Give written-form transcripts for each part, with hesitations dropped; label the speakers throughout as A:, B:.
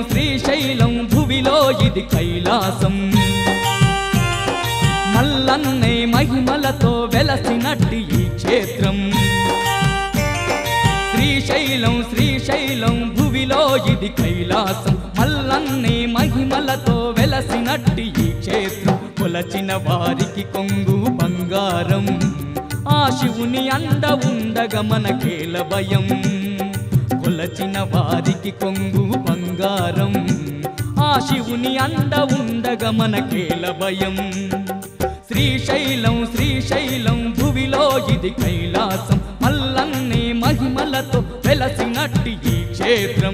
A: శ్రీశైలం భువిలో ఇది కైలాసం మల్లన్నే మహిమలతో వెలసినట్టి ఈ క్షేత్రం శ్రీశైలం భువిలో ఇది కైలాసం మల్లన్నే మహిమలతో వెలసినట్టి ఈ క్షేత్రం కొలచిన వారికి కొంగు బంగారం ఆ శివుని అండ ఉండగా మనకేల భయం కొలచిన వారికి కొంగు బంగారం ఆ శివుని అండ ఉండగా మనకేల భయం శ్రీశైలం భువిలో ఇది కైలాసం మల్లన్నే మహిమలతో వెలసినట్టి ఈ క్షేత్రం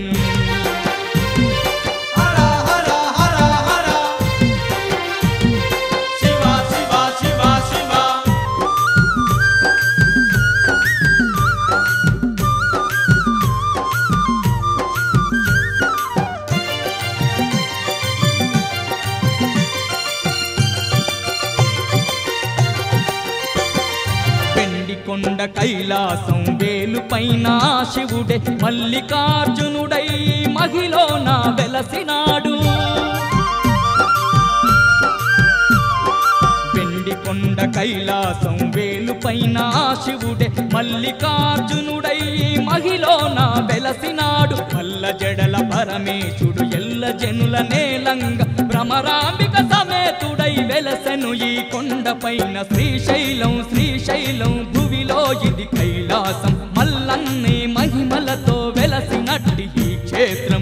A: కొండ కైలాసం వేలు పైన శివుడే మల్లికార్జునుడై మహిలోన వెలసినాడు వెండి కొండ కైలాసం వేలు పైన శివుడే మల్లికార్జునుడై మహిలోన వెలసినాడు మల్ల జడల పరమేశుడు ఎల్ల జనుల నేలంగ భ్రమరాంబిక సమేతుడై వెలసెను ఈ కొండపైన శ్రీశైలం భువిలో ఇది కైలాసం మల్లన్నే మహిమలతో వెలసినట్టి ఈ క్షేత్రం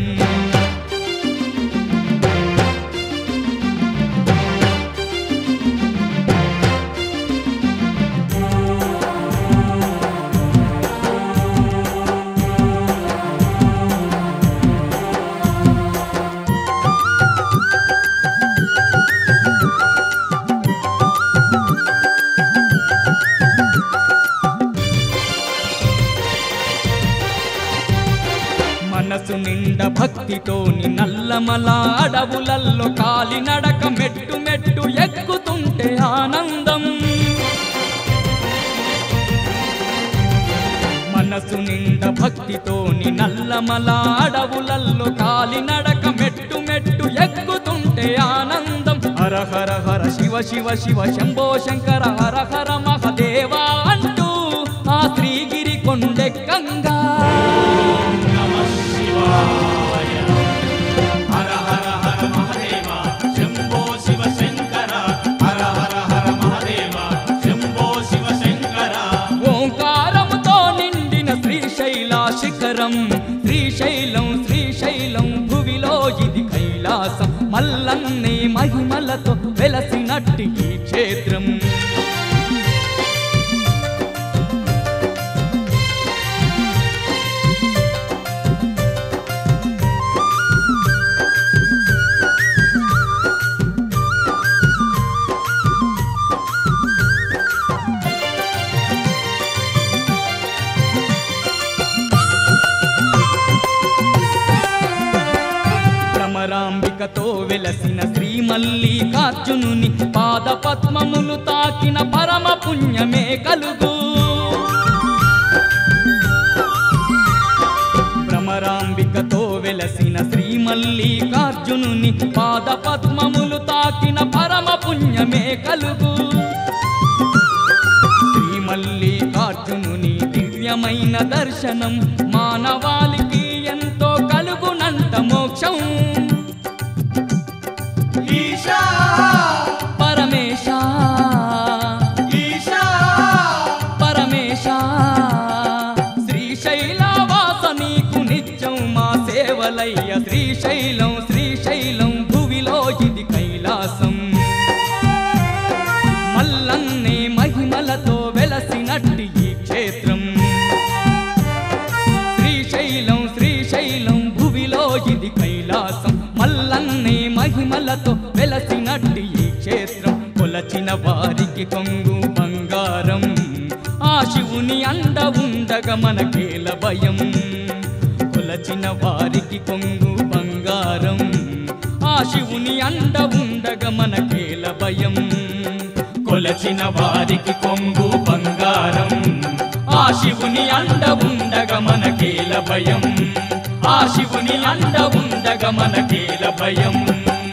A: మనసు నిండా భక్తితోని నల్లమల అడవులల్లో కాలినడక మెట్టు మెట్టు ఎక్కుతుంటే ఆనందం మనసు నిండా భక్తితోని నల్లమల అడవులల్లో కాలినడక మెట్టు మెట్టు ఎక్కుతుంటే ఆనందం హర హర హర శివ శివ శివ శంభో శంకర హర హర మహదేవా అంటూ ఆ శ్రీగిరి కొండెక్కంగా
B: హర హర హర మహదేవ శంభో శివ శంకర హర హర హర మహదేవ శంభో శివ శంకర
A: ఓంకారముతో నిండిన శ్రీశైల శిఖరం శ్రీశైలం భువిలో ఇది కైలాసం మల్లన్నే మహిమలతో వెలసినట్టి ఈ క్షేత్రం భ్రమరాంబికతో వెలసిన శ్రీ మల్లికార్జునుని పాద పద్మములు తాకిన పరమ పుణ్యమే కలుగు భ్రమరాంబికతో వెలసిన శ్రీ మల్లికార్జునుని పాద పద్మములు తాకిన పరమ పుణ్యమే కలుగు శ్రీ మల్లికార్జునుని దివ్యమైన దర్శనం మానవాళికి ఎంతో కలుగునంట మోక్షం
B: ఈశా
A: పరమేశ
B: ఈశా
A: పరమేశ శ్రీశైలవాస నీకు నిత్యం మా సేవలయ్య శ్రీశైలం భువిలో ఇది కైలాసం మల్లన్నే మహిమలతో వెలసినట్టి ఈ క్షేత్రం శ్రీశైలం భువిలో ఇది కైలాసం మల్లన్నే మహిమలతో వెలసినట్టి ఈ క్షేత్రం కొలచిన వారికి కొంగు బంగారం ఆ శివుని అండ ఉండగా మనకేల భయం కొలచిన వారికి కొంగు బంగారం ఆ శివుని అండ ఉండగా మనకేల భయం కొలచిన వారికి కొంగు బంగారం ఆ శివుని అండ ఉండగా మనకేల భయం ఆ శివుని అండ ఉండగ మనకేల భయం